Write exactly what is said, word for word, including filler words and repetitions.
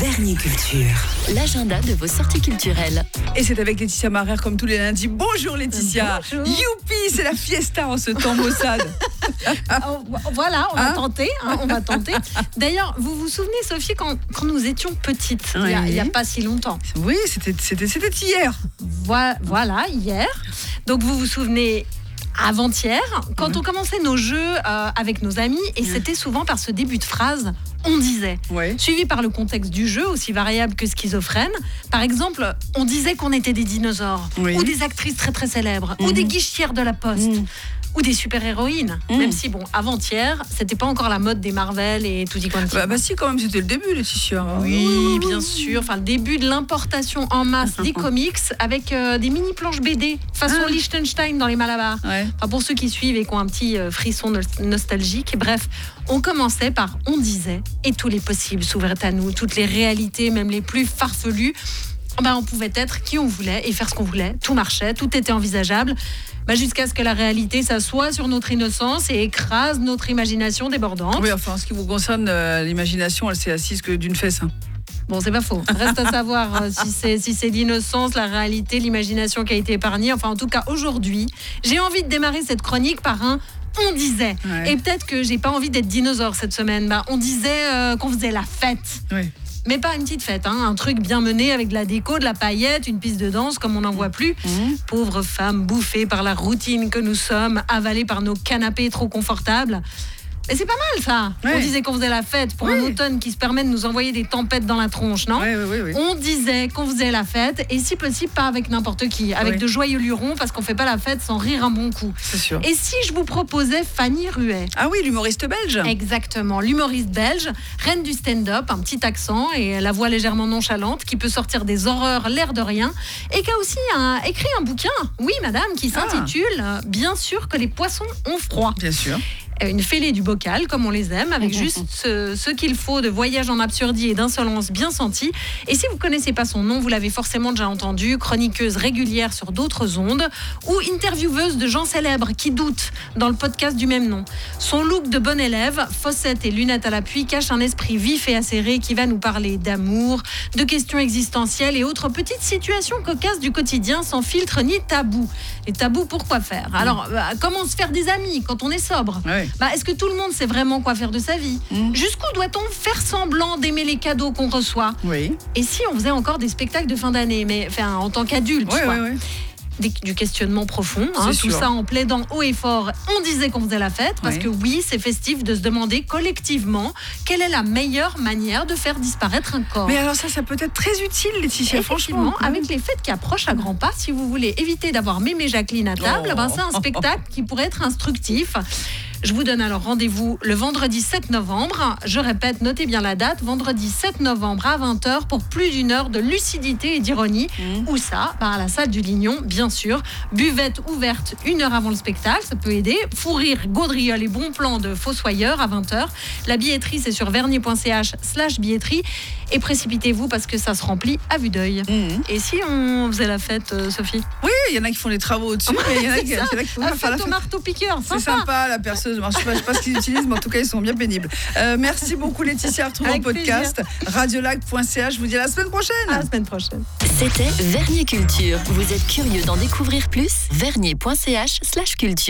Vernier Culture, l'agenda de vos sorties culturelles. Et c'est avec Laetitia Marère comme tous les lundis. Bonjour Laetitia. Bonjour. Youpi, c'est la fiesta en ce temps maussade. Voilà, on Hein va tenter, hein, on va tenter. D'ailleurs, vous vous souvenez, Sophie, quand, quand nous étions petites, il Oui. n'y a, a pas si longtemps. Oui, c'était, c'était, c'était hier. Voi- Voilà, hier. Donc vous vous souvenez, avant-hier, quand Mhm. on commençait nos jeux euh, avec nos amis, et Mhm. c'était souvent par ce début de phrase, on disait. Ouais. Suivi par le contexte du jeu, aussi variable que schizophrène. Par exemple, on disait qu'on était des dinosaures, Oui. ou des actrices très très célèbres, ou Mhm. des guichières de la Poste, Mhm. ou des super-héroïnes. Mhm. Même si, bon, avant-hier, c'était pas encore la mode des Marvel et tutti quanti. Bah, bah si, quand même, c'était le début, Laetitia. Oui, bien sûr. Enfin, le début de l'importation en masse des comics avec euh, des mini-planches B D façon Ah. Liechtenstein dans les Malabars. Ouais. Enfin, pour ceux qui suivent et qui ont un petit euh, frisson no- nostalgique. Bref, on commençait par on disait et tous les possibles s'ouvraient à nous, toutes les réalités, même les plus farfelues. Ben, on pouvait être qui on voulait et faire ce qu'on voulait. Tout marchait, tout était envisageable. Ben, jusqu'à ce que la réalité s'assoie sur notre innocence et écrase notre imagination débordante. Oui, enfin, en ce qui vous concerne, euh, l'imagination, elle s'est assise que d'une fesse. hein. Bon, c'est pas faux. Reste à savoir euh, si c'est si c'est l'innocence, la réalité, l'imagination qui a été épargnée. Enfin, en tout cas, aujourd'hui, j'ai envie de démarrer cette chronique par un on disait. Ouais. Et peut-être que j'ai pas envie d'être dinosaure cette semaine. Bah, on disait euh, qu'on faisait la fête. Oui. Mais pas une petite fête, hein, un truc bien mené avec de la déco, de la paillette, une piste de danse comme on n'en voit plus. Mhm. Pauvres femmes bouffées par la routine que nous sommes, avalées par nos canapés trop confortables. Mais c'est pas mal ça. Ouais. On disait qu'on faisait la fête pour un Oui. automne qui se permet de nous envoyer des tempêtes dans la tronche, non? Oui, oui, oui, oui. On disait qu'on faisait la fête et si possible pas avec n'importe qui, avec Oui. de joyeux lurons parce qu'on fait pas la fête sans rire un bon coup. C'est sûr. Et si je vous proposais Fanny Ruet? Ah oui, l'humoriste belge. Exactement, l'humoriste belge, reine du stand-up, un petit accent et la voix légèrement nonchalante qui peut sortir des horreurs l'air de rien et qui a aussi un- écrit un bouquin, oui madame, qui Ah. s'intitule euh, Bien sûr que les poissons ont froid. Bien sûr. Une fêlée du bocal, comme on les aime, avec juste ce, ce qu'il faut de voyage en absurdie et d'insolence bien senti. Et si vous ne connaissez pas son nom, vous l'avez forcément déjà entendu, chroniqueuse régulière sur d'autres ondes ou intervieweuse de gens célèbres qui doutent dans le podcast du même nom. Son look de bon élève, fossettes et lunettes à l'appui, cache un esprit vif et acéré qui va nous parler d'amour, de questions existentielles et autres petites situations cocasses du quotidien sans filtre ni tabou. Et tabou, pourquoi faire? Alors, bah, comment se faire des amis quand on est sobre? Ouais. Bah, est-ce que tout le monde sait vraiment quoi faire de sa vie? Mhm. Jusqu'où doit-on faire semblant d'aimer les cadeaux qu'on reçoit? Oui. Et si on faisait encore des spectacles de fin d'année, mais enfin, en tant qu'adulte, Oui, quoi. oui, oui. Des- du questionnement profond, hein, C'est tout sûr. ça en plaidant haut et fort. On disait qu'on faisait la fête, parce Oui. que oui, c'est festif de se demander collectivement quelle est la meilleure manière de faire disparaître un corps. Mais alors ça, ça peut être très utile, Laetitia, Effectivement, franchement. avec les fêtes qui approchent à grands pas, si vous voulez éviter d'avoir Mémé Jacqueline à table, Oh. ben c'est un spectacle qui pourrait être instructif. Je vous donne alors rendez-vous le vendredi sept novembre. Je répète, notez bien la date, vendredi sept novembre à vingt heures pour plus d'une heure de lucidité et d'ironie. Mhm. Où ça? Ben à la salle du Lignon, bien sûr. Buvette ouverte une heure avant le spectacle, ça peut aider. Fou rire, gaudriole et bon plan de Fossoyeur à vingt heures. La billetterie, c'est sur vernier.ch slash billetterie. Et précipitez-vous parce que ça se remplit à vue d'œil. Mhm. Et si on faisait la fête, euh, Sophie? Oui, il y en a qui font les travaux au-dessus, mais il y en a C'est qui, il y ça, en a qui font la pas faire la fête au fête. marteau-piqueur, C'est sympa. sympa, la perceuse. Bon, je ne sais, pas- je sais pas ce qu'ils utilisent, mais en tout cas, ils sont bien pénibles. Euh, merci beaucoup, Laetitia. Retrouvez en Avec podcast radiolac point c h. Je vous dis à la semaine prochaine. À la semaine prochaine. C'était Vernier Culture. Vous êtes curieux d'en découvrir plus? vernier.ch slash culture.